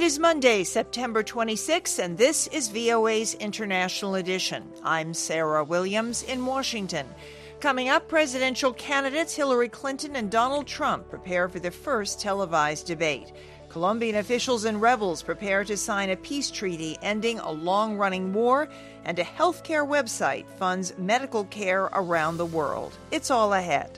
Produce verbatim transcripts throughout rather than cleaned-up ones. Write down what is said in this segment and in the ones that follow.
It is Monday, September twenty-sixth, and this is V O A's International Edition. I'm Sarah Williams in Washington. Coming up, presidential candidates Hillary Clinton and Donald Trump prepare for their first televised debate. Colombian officials and rebels prepare to sign a peace treaty ending a long-running war, and a healthcare website funds medical care around the world. It's all ahead.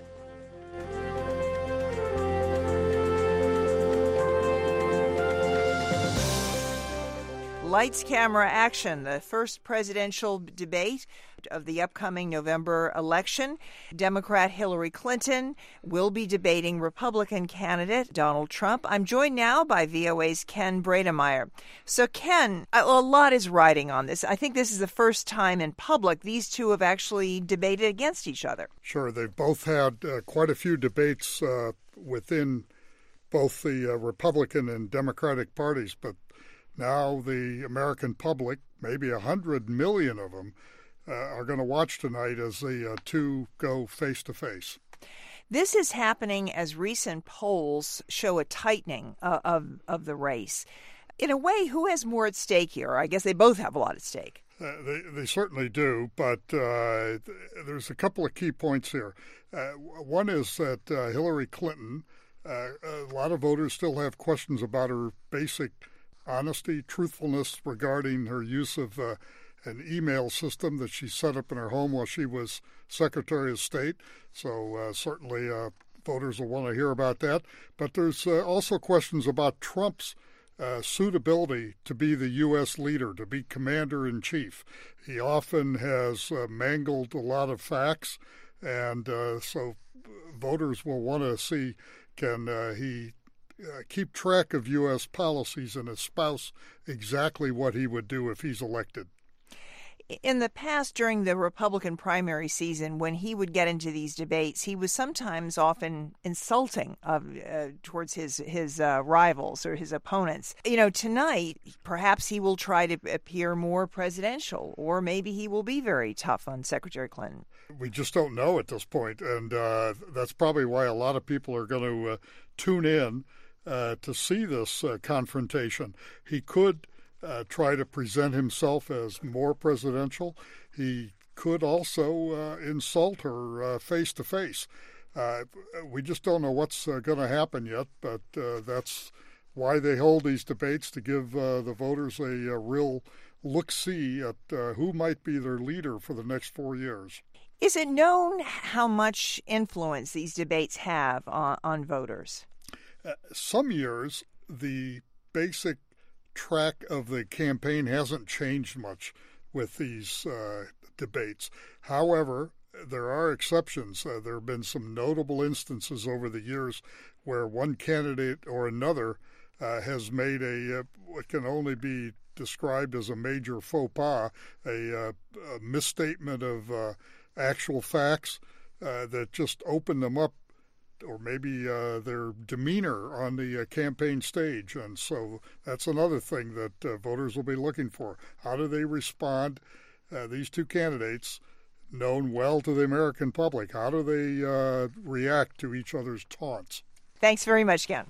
Lights, camera, action, the first presidential debate of the upcoming November election. Democrat Hillary Clinton will be debating Republican candidate Donald Trump. I'm joined now by V O A's Ken Brademeyer. So, Ken, a lot is riding on this. I think this is the first time in public these two have actually debated against each other. Sure. They've both had uh, quite a few debates uh, within both the uh, Republican and Democratic parties, but now the American public, maybe a hundred million of them, uh, are going to watch tonight as the uh, two go face-to-face. This is happening as recent polls show a tightening uh, of, of the race. In a way, who has more at stake here? I guess they both have a lot at stake. Uh, they, they certainly do, but uh, there's a couple of key points here. Uh, one is that uh, Hillary Clinton, uh, a lot of voters still have questions about her basic honesty, truthfulness regarding her use of uh, an email system that she set up in her home while she was Secretary of State. So uh, certainly uh, voters will want to hear about that. But there's uh, also questions about Trump's uh, suitability to be the U S leader, to be commander-in-chief. He often has uh, mangled a lot of facts, and uh, so voters will want to see can uh, he Uh, keep track of U S policies and espouse exactly what he would do if he's elected. In the past, during the Republican primary season, when he would get into these debates, he was sometimes often insulting of, uh, towards his his uh, rivals or his opponents. You know, tonight, perhaps he will try to appear more presidential, or maybe he will be very tough on Secretary Clinton. We just don't know at this point, and uh, that's probably why a lot of people are going to uh, tune in Uh, to see this uh, confrontation. He could uh, try to present himself as more presidential. He could also uh, insult her uh, face-to-face. Uh, we just don't know what's uh, going to happen yet, but uh, that's why they hold these debates, to give uh, the voters a, a real look-see at uh, who might be their leader for the next four years. Is it known how much influence these debates have on, on voters? Uh, some years, the basic track of the campaign hasn't changed much with these uh, debates. However, there are exceptions. Uh, there have been some notable instances over the years where one candidate or another uh, has made a uh, what can only be described as a major faux pas, a, uh, a misstatement of uh, actual facts uh, that just opened them up, or maybe uh, their demeanor on the uh, campaign stage. And so that's another thing that uh, voters will be looking for. How do they respond? Uh, these two candidates, known well to the American public, how do they uh, react to each other's taunts? Thanks very much, Ken.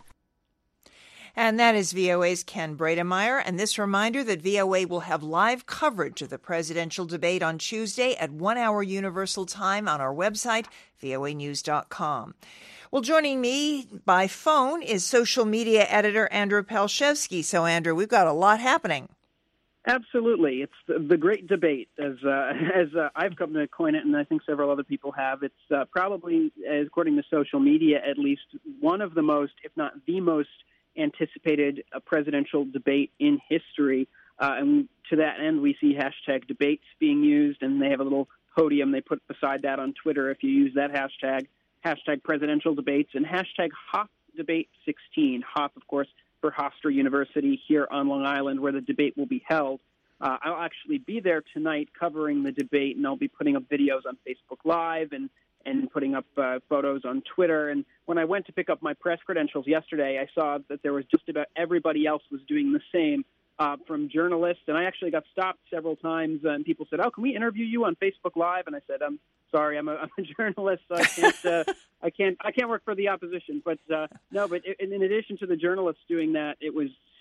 And that is V O A's Ken Brademeyer. And this reminder that V O A will have live coverage of the presidential debate on Tuesday at one hour Universal Time on our website, V O A news dot com. Well, joining me by phone is social media editor Andrew Palshevsky. So, Andrew, we've got a lot happening. Absolutely. It's the, the great debate, as uh, as uh, I've come to coin it, and I think several other people have. It's uh, probably, according to social media at least, one of the most, if not the most, anticipated uh, presidential debate in history. Uh, and to that end, we see hashtag debates being used, and they have a little podium they put beside that on Twitter if you use that hashtag, hashtag presidential debates, and hashtag Hoff Debate sixteen. Hoff, of course, for Hofstra University here on Long Island, where the debate will be held. Uh, I'll actually be there tonight covering the debate, and I'll be putting up videos on Facebook Live and and putting up uh, photos on Twitter. And when I went to pick up my press credentials yesterday, I saw that there was just about everybody else was doing the same, uh, from journalists. And I actually got stopped several times, and people said, "Oh, can we interview you on Facebook Live?" And I said, "I'm sorry, I'm a, I'm a journalist, so I can't, uh, I can't, I can't work for the opposition." But uh, no, but in, in addition to the journalists doing that, it was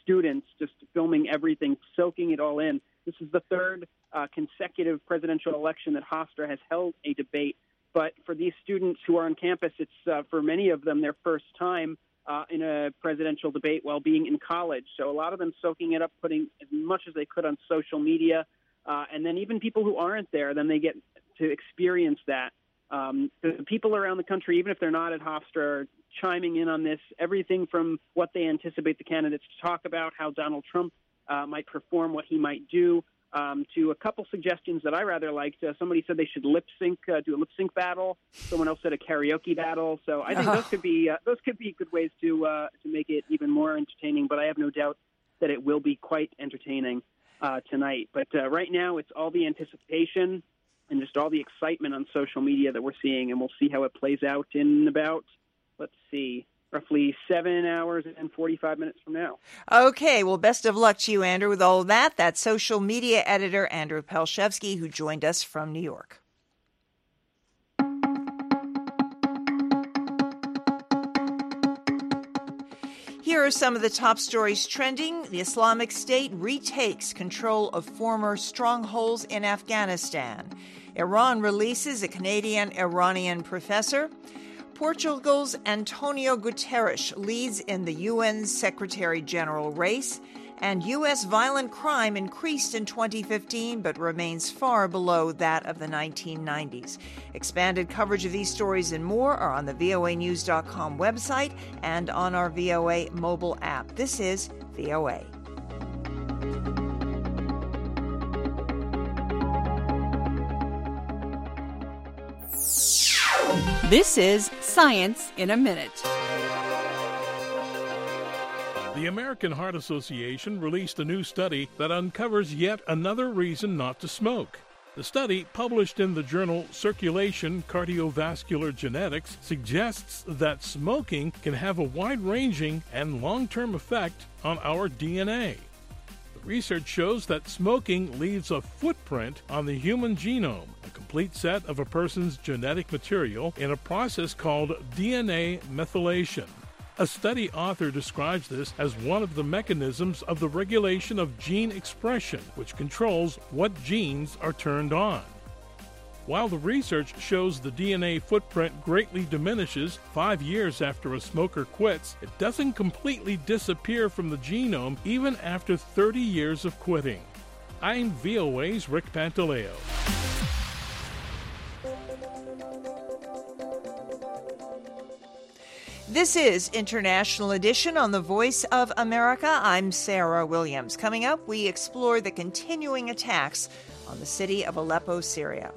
students just filming everything, soaking it all in. This is the third uh, consecutive presidential election that Hofstra has held a debate. But for these students who are on campus, it's uh, for many of them their first time uh, in a presidential debate while being in college. So a lot of them soaking it up, putting as much as they could on social media. Uh, and then even people who aren't there, then they get to experience that. Um, the people around the country, even if they're not at Hofstra, are chiming in on this, everything from what they anticipate the candidates to talk about, how Donald Trump uh, might perform, what he might do, um, to a couple suggestions that I rather liked. Uh, somebody said they should lip sync, uh, do a lip sync battle. Someone else said a karaoke battle. So I think oh. those could be uh, those could be good ways to uh, to make it even more entertaining. But I have no doubt that it will be quite entertaining uh, tonight. But uh, right now, it's all the anticipation and just all the excitement on social media that we're seeing, and we'll see how it plays out in about, let's see, roughly seven hours and forty-five minutes from now. Okay, well, best of luck to you, Andrew, with all of that. That's social media editor Andrew Palshevsky, who joined us from New York. Here are some of the top stories trending. The Islamic State retakes control of former strongholds in Afghanistan. Iran releases a Canadian-Iranian professor. Portugal's Antonio Guterres leads in the U N Secretary-General race. And U S violent crime increased in twenty fifteen but remains far below that of the nineteen nineties. Expanded coverage of these stories and more are on the V O A news dot com website and on our V O A mobile app. This is V O A. This is Science in a Minute. The American Heart Association released a new study that uncovers yet another reason not to smoke. The study, published in the journal Circulation Cardiovascular Genetics, suggests that smoking can have a wide-ranging and long-term effect on our D N A. The research shows that smoking leaves a footprint on the human genome, a complete set of a person's genetic material, in a process called D N A methylation. A study author describes this as one of the mechanisms of the regulation of gene expression, which controls what genes are turned on. While the research shows the D N A footprint greatly diminishes five years after a smoker quits, it doesn't completely disappear from the genome even after thirty years of quitting. I'm V O A's Rick Pantaleo. This is International Edition on the Voice of America. I'm Sarah Williams. Coming up, we explore the continuing attacks on the city of Aleppo, Syria.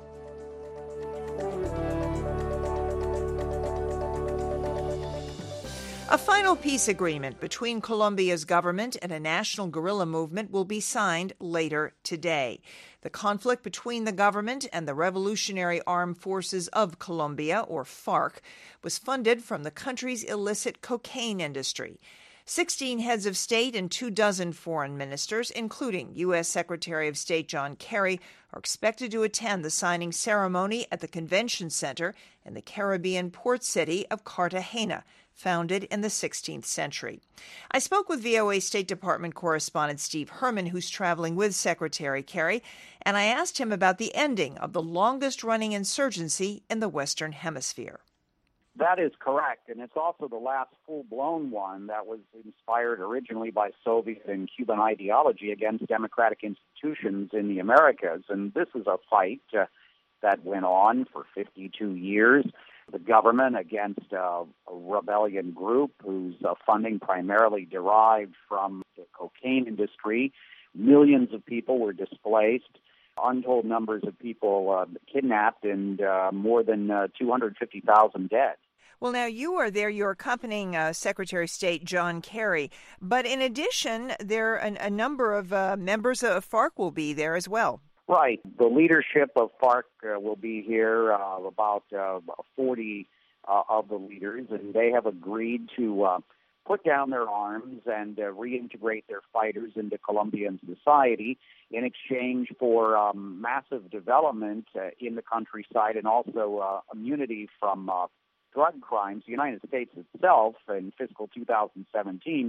A final peace agreement between Colombia's government and a national guerrilla movement will be signed later today. The conflict between the government and the Revolutionary Armed Forces of Colombia, or FARC, was funded from the country's illicit cocaine industry. Sixteen heads of state and two dozen foreign ministers, including U S Secretary of State John Kerry, are expected to attend the signing ceremony at the Convention Center in the Caribbean port city of Cartagena, founded in the sixteenth century. I spoke with V O A State Department correspondent Steve Herman, who's traveling with Secretary Kerry, and I asked him about the ending of the longest-running insurgency in the Western Hemisphere. That is correct, and it's also the last full-blown one that was inspired originally by Soviet and Cuban ideology against democratic institutions in the Americas. And this is a fight uh, that went on for fifty-two years. The government against uh, a rebellion group whose uh, funding primarily derived from the cocaine industry. Millions of people were displaced, untold numbers of people uh, kidnapped, and uh, more than uh, two hundred fifty thousand dead. Well, now you are there. You're accompanying uh, Secretary of State John Kerry. But in addition, there are an, a number of uh, members of FARC will be there as well. Right. The leadership of FARC uh, will be here, uh, about uh, forty uh, of the leaders, and they have agreed to uh, put down their arms and uh, reintegrate their fighters into Colombian society in exchange for um, massive development uh, in the countryside and also uh, immunity from uh, drug crimes. The United States itself, in fiscal two thousand seventeen,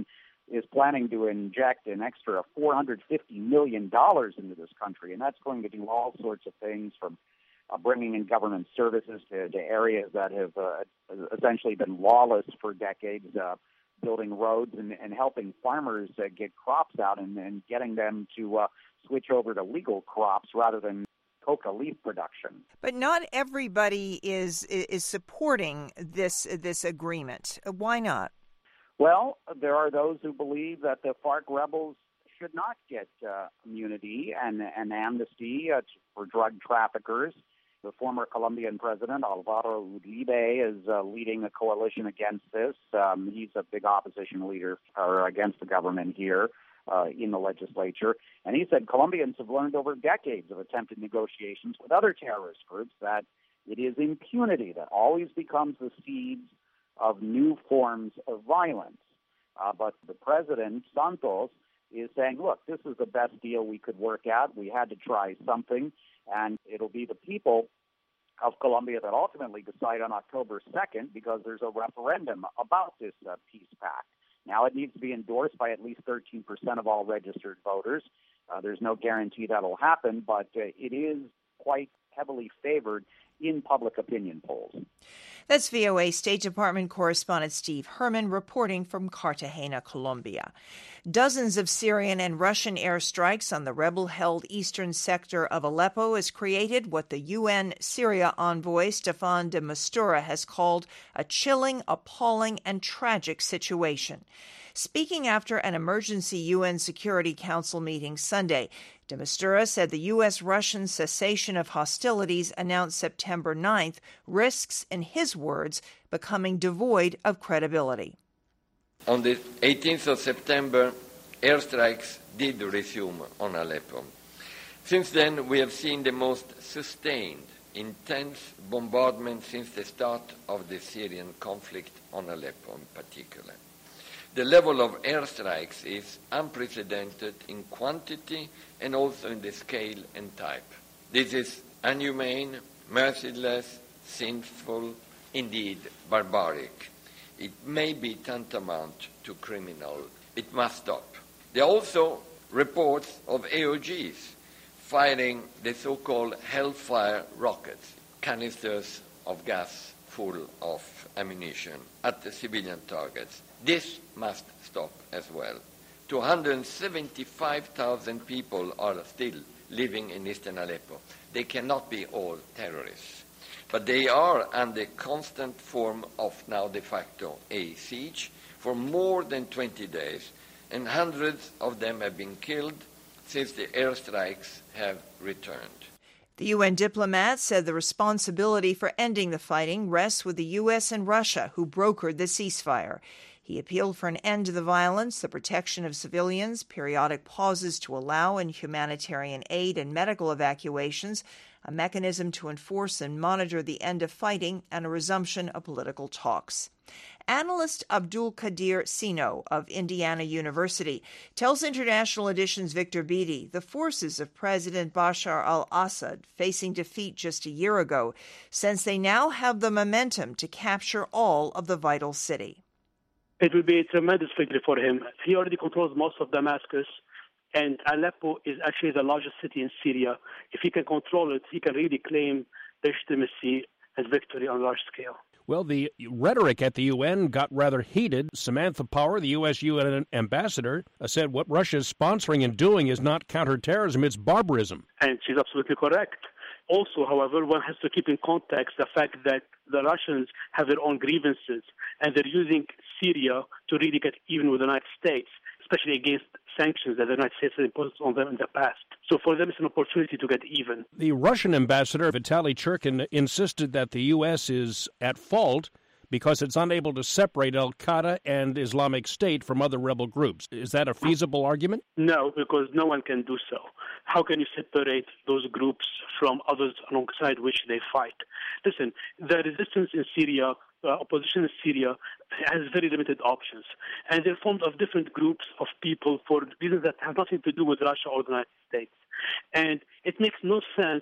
is planning to inject an extra four hundred fifty million dollars into this country, and that's going to do all sorts of things from uh, bringing in government services to, to areas that have uh, essentially been lawless for decades, uh, building roads and, and helping farmers uh, get crops out and, and getting them to uh, switch over to legal crops rather than coca leaf production. But not everybody is is supporting this this agreement. Why not? Well, there are those who believe that the FARC rebels should not get uh, immunity and, and amnesty uh, for drug traffickers. The former Colombian president, Alvaro Uribe, is uh, leading a coalition against this. Um, he's a big opposition leader or against the government here uh, in the legislature. And he said Colombians have learned over decades of attempted negotiations with other terrorist groups that it is impunity that always becomes the seeds of new forms of violence. Uh, but the president, Santos, is saying, look, this is the best deal we could work out. We had to try something, and it'll be the people of Colombia that ultimately decide on October second because there's a referendum about this uh, peace pact. Now, it needs to be endorsed by at least thirteen percent of all registered voters. Uh, there's no guarantee that'll happen, but uh, it is quite heavily favored in public opinion polls. That's V O A State Department correspondent Steve Herman reporting from Cartagena, Colombia. Dozens of Syrian and Russian airstrikes on the rebel-held eastern sector of Aleppo has created what the U N Syria envoy Staffan de Mistura has called a chilling, appalling, and tragic situation. Speaking after an emergency U N Security Council meeting Sunday, de Mistura said the U S-Russian cessation of hostilities announced September ninth risks, in his words, becoming devoid of credibility. On the eighteenth of September, airstrikes did resume on Aleppo. Since then, we have seen the most sustained, intense bombardment since the start of the Syrian conflict on Aleppo in particular. The level of airstrikes is unprecedented in quantity and also in the scale and type. This is inhumane, merciless, sinful, indeed barbaric. It may be tantamount to criminal. It must stop. There are also reports of A O Gs firing the so-called Hellfire rockets, canisters of gas full of ammunition at the civilian targets. This must stop as well. two hundred seventy-five thousand people are still living in eastern Aleppo. They cannot be all terrorists, but they are under constant form of now de facto a siege for more than twenty days, and hundreds of them have been killed since the airstrikes have returned. The U N diplomat said the responsibility for ending the fighting rests with the U S and Russia, who brokered the ceasefire. He appealed for an end to the violence, the protection of civilians, periodic pauses to allow in humanitarian aid and medical evacuations, a mechanism to enforce and monitor the end of fighting, and a resumption of political talks. Analyst Abdul Qadir Sino of Indiana University tells International Edition's Victor Beattie the forces of President Bashar al-Assad, facing defeat just a year ago, since they now have the momentum to capture all of the vital city. It will be a tremendous victory for him. He already controls most of Damascus, and Aleppo is actually the largest city in Syria. If he can control it, he can really claim legitimacy and victory on a large scale. Well, the rhetoric at the U N got rather heated. Samantha Power, the U S U N ambassador, said what Russia is sponsoring and doing is not counterterrorism, it's barbarism. And she's absolutely correct. Also, however, one has to keep in context the fact that the Russians have their own grievances, and they're using Syria to really get even with the United States, especially against sanctions that the United States has imposed on them in the past. So for them, it's an opportunity to get even. The Russian ambassador, Vitaly Churkin, insisted that the U S is at fault because it's unable to separate al-Qaeda and Islamic State from other rebel groups. Is that a feasible argument? No, because no one can do so. How can you separate those groups from others alongside which they fight? Listen, the resistance in Syria, uh, opposition in Syria, has very limited options. And they're formed of different groups of people for reasons that have nothing to do with Russia or the United States. And it makes no sense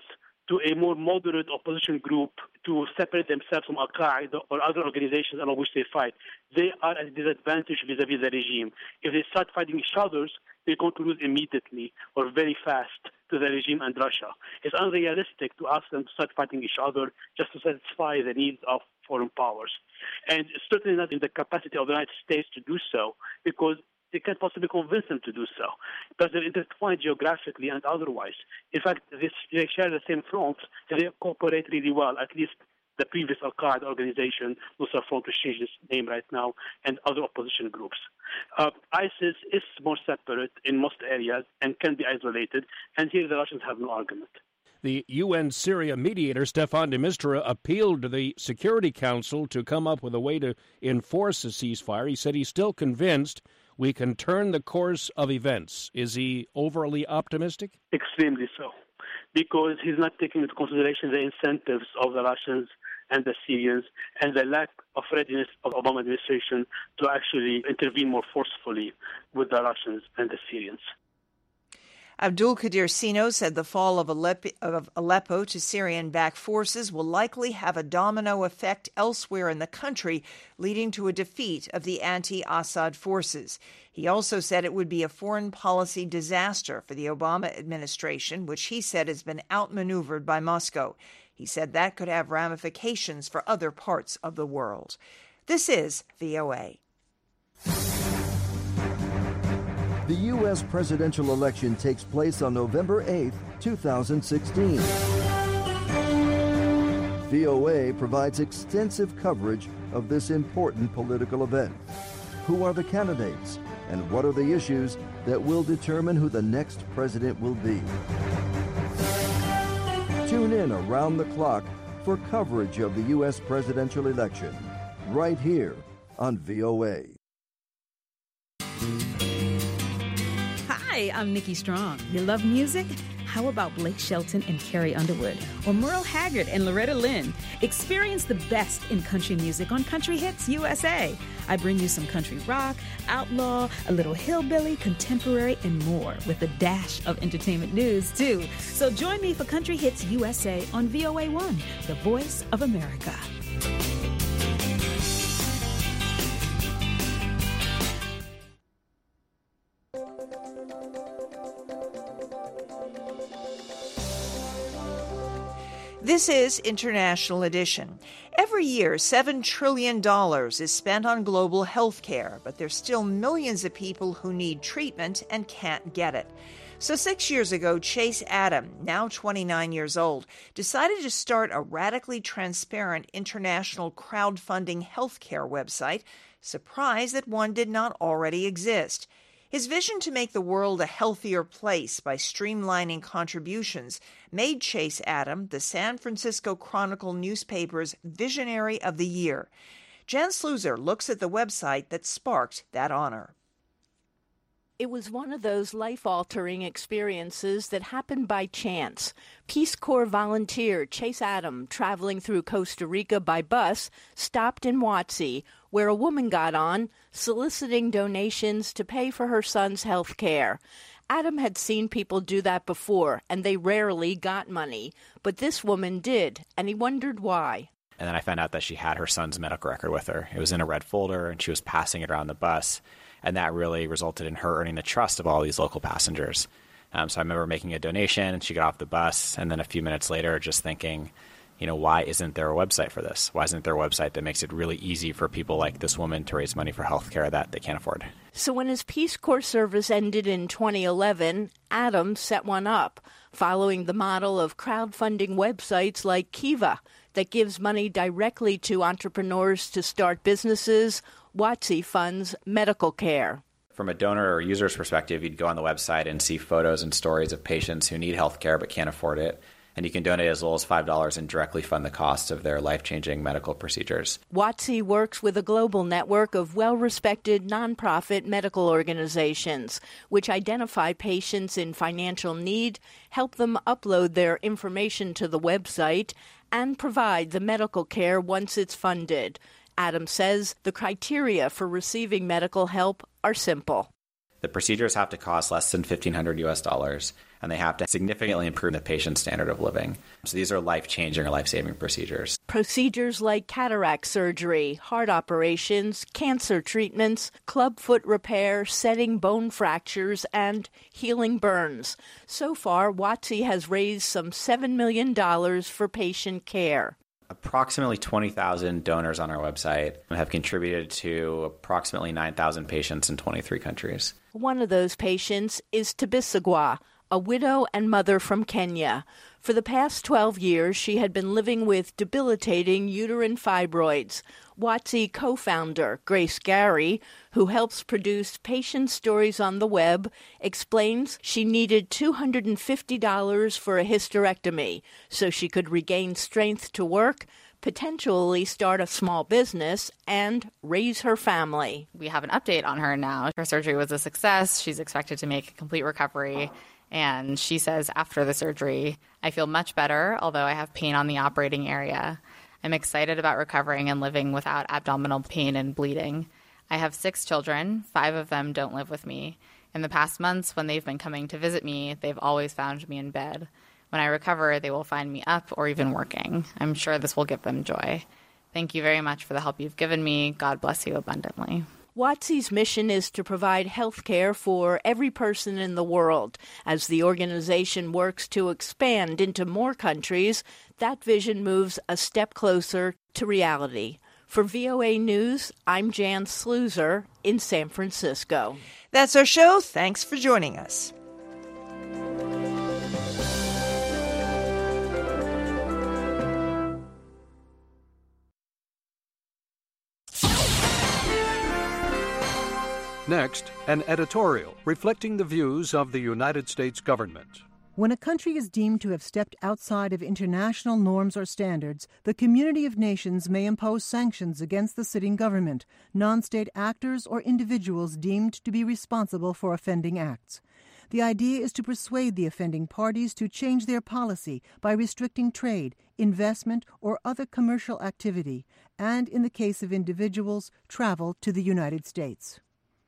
to a more moderate opposition group to separate themselves from Al-Qaeda or other organizations along which they fight. They are at a disadvantage vis-a-vis the regime. If they start fighting each other, they're going to lose immediately or very fast to the regime and Russia. It's unrealistic to ask them to start fighting each other just to satisfy the needs of foreign powers. And it's certainly not in the capacity of the United States to do so, because they can't possibly convince them to do so, because they're intertwined geographically and otherwise. In fact, this, they share the same fronts, and they cooperate really well, at least the previous Al-Qaeda organization, Nusra Front, which changed its name right now, and other opposition groups. Uh, ISIS is more separate in most areas and can be isolated, and here the Russians have no argument. The U N Syria mediator, Staffan de Mistura, appealed to the Security Council to come up with a way to enforce a ceasefire. He said he's still convinced we can turn the course of events. Is he overly optimistic? Extremely so, because he's not taking into consideration the incentives of the Russians and the Syrians and the lack of readiness of the Obama administration to actually intervene more forcefully with the Russians and the Syrians. Abdul Qadir Sino said the fall of Aleppo, of Aleppo to Syrian-backed forces will likely have a domino effect elsewhere in the country, leading to a defeat of the anti-Assad forces. He also said it would be a foreign policy disaster for the Obama administration, which he said has been outmaneuvered by Moscow. He said that could have ramifications for other parts of the world. This is V O A. The U S presidential election takes place on November eighth, two thousand sixteen. V O A provides extensive coverage of this important political event. Who are the candidates, and what are the issues that will determine who the next president will be? Tune in around the clock for coverage of the U S presidential election, right here on V O A. Hi, I'm Nikki Strong. You love music? How about Blake Shelton and Carrie Underwood? Or Merle Haggard and Loretta Lynn? Experience the best in country music on Country Hits U S A. I bring you some country rock, outlaw, a little hillbilly, contemporary, and more, with a dash of entertainment news, too. So join me for Country Hits U S A on V O A one, the voice of America. This is International Edition. Every year, seven trillion dollars is spent on global health care, but there's still millions of people who need treatment and can't get it. So six years ago, Chase Adam, now twenty-nine years old, decided to start a radically transparent international crowdfunding healthcare website, surprised that one did not already exist. His vision to make the world a healthier place by streamlining contributions made Chase Adam the San Francisco Chronicle newspaper's Visionary of the Year. Jan Sluzer looks at the website that sparked that honor. It was one of those life-altering experiences that happened by chance. Peace Corps volunteer Chase Adam, traveling through Costa Rica by bus, stopped in Watsi, where a woman got on, soliciting donations to pay for her son's health care. Adam had seen people do that before, and they rarely got money. But this woman did, and he wondered why. And then I found out that she had her son's medical record with her. It was in a red folder, and she was passing it around the bus. And that really resulted in her earning the trust of all these local passengers. Um, so I remember making a donation, and she got off the bus. And then a few minutes later, just thinking, you know, why isn't there a website for this? Why isn't there a website that makes it really easy for people like this woman to raise money for health care that they can't afford? So when his Peace Corps service ended in twenty eleven, Adam set one up, following the model of crowdfunding websites like Kiva that gives money directly to entrepreneurs to start businesses. Watsi funds medical care. From a donor or user's perspective, you'd go on the website and see photos and stories of patients who need health care but can't afford it. And you can donate as little as five dollars and directly fund the cost of their life-changing medical procedures. Watsi works with a global network of well-respected nonprofit medical organizations, which identify patients in financial need, help them upload their information to the website, and provide the medical care once it's funded. Adam says the criteria for receiving medical help are simple. The procedures have to cost less than fifteen hundred U S dollars, and they have to significantly improve the patient's standard of living. So these are life-changing or life-saving procedures. Procedures like cataract surgery, heart operations, cancer treatments, clubfoot repair, setting bone fractures, and healing burns. So far, WOTC has raised some seven million dollars for patient care. Approximately twenty thousand donors on our website have contributed to approximately nine thousand patients in twenty-three countries. One of those patients is Tibisagwa, a widow and mother from Kenya. For the past twelve years, she had been living with debilitating uterine fibroids. WOTC co-founder Grace Gary, who helps produce patient stories on the web, explains she needed two hundred fifty dollars for a hysterectomy so she could regain strength to work, potentially start a small business, and raise her family. We have an update on her now. Her surgery was a success. She's expected to make a complete recovery. And she says after the surgery, I feel much better, although I have pain on the operating area. I'm excited about recovering and living without abdominal pain and bleeding. I have six children. Five of them don't live with me. In the past months, when they've been coming to visit me, they've always found me in bed. When I recover, they will find me up or even working. I'm sure this will give them joy. Thank you very much for the help you've given me. God bless you abundantly. WOTC's mission is to provide health care for every person in the world. As the organization works to expand into more countries, that vision moves a step closer to reality. For V O A News, I'm Jan Sluzer in San Francisco. That's our show. Thanks for joining us. Next, an editorial reflecting the views of the United States government. When a country is deemed to have stepped outside of international norms or standards, the community of nations may impose sanctions against the sitting government, non-state actors, or individuals deemed to be responsible for offending acts. The idea is to persuade the offending parties to change their policy by restricting trade, investment, or other commercial activity, and, in the case of individuals, travel to the United States.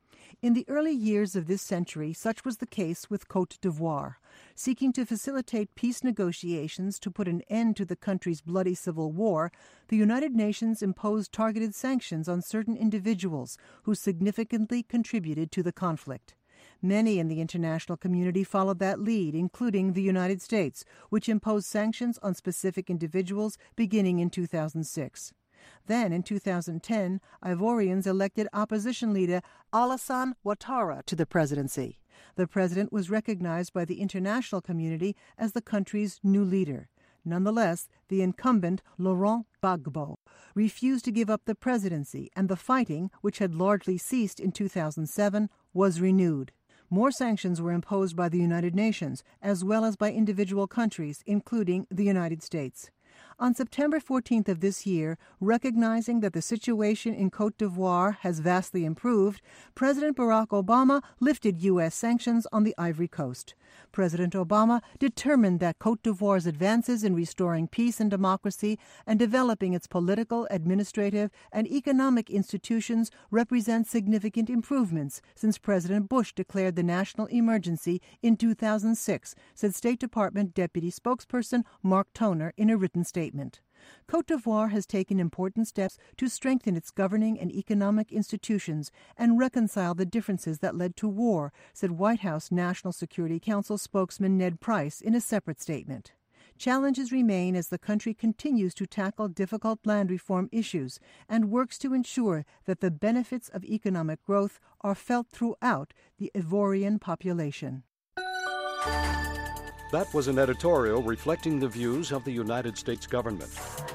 In the early years of this century, such was the case with Côte d'Ivoire. Seeking to facilitate peace negotiations to put an end to the country's bloody civil war, the United Nations imposed targeted sanctions on certain individuals who significantly contributed to the conflict. Many in the international community followed that lead, including the United States, which imposed sanctions on specific individuals beginning in two thousand six. Then, in two thousand ten, Ivorians elected opposition leader Alassane Ouattara to the presidency. The president was recognized by the international community as the country's new leader. Nonetheless, the incumbent, Laurent Gbagbo, refused to give up the presidency, and the fighting, which had largely ceased in two thousand seven, was renewed. More sanctions were imposed by the United Nations, as well as by individual countries, including the United States. On September fourteenth of this year, recognizing that the situation in Côte d'Ivoire has vastly improved, President Barack Obama lifted U S sanctions on the Ivory Coast. President Obama determined that Côte d'Ivoire's advances in restoring peace and democracy and developing its political, administrative, and economic institutions represent significant improvements since President Bush declared the national emergency in two thousand six, said State Department Deputy Spokesperson Mark Toner in a written statement. Côte d'Ivoire has taken important steps to strengthen its governing and economic institutions and reconcile the differences that led to war, said White House National Security Council spokesman Ned Price in a separate statement. Challenges remain as the country continues to tackle difficult land reform issues and works to ensure that the benefits of economic growth are felt throughout the Ivorian population. That was an editorial reflecting the views of the United States government.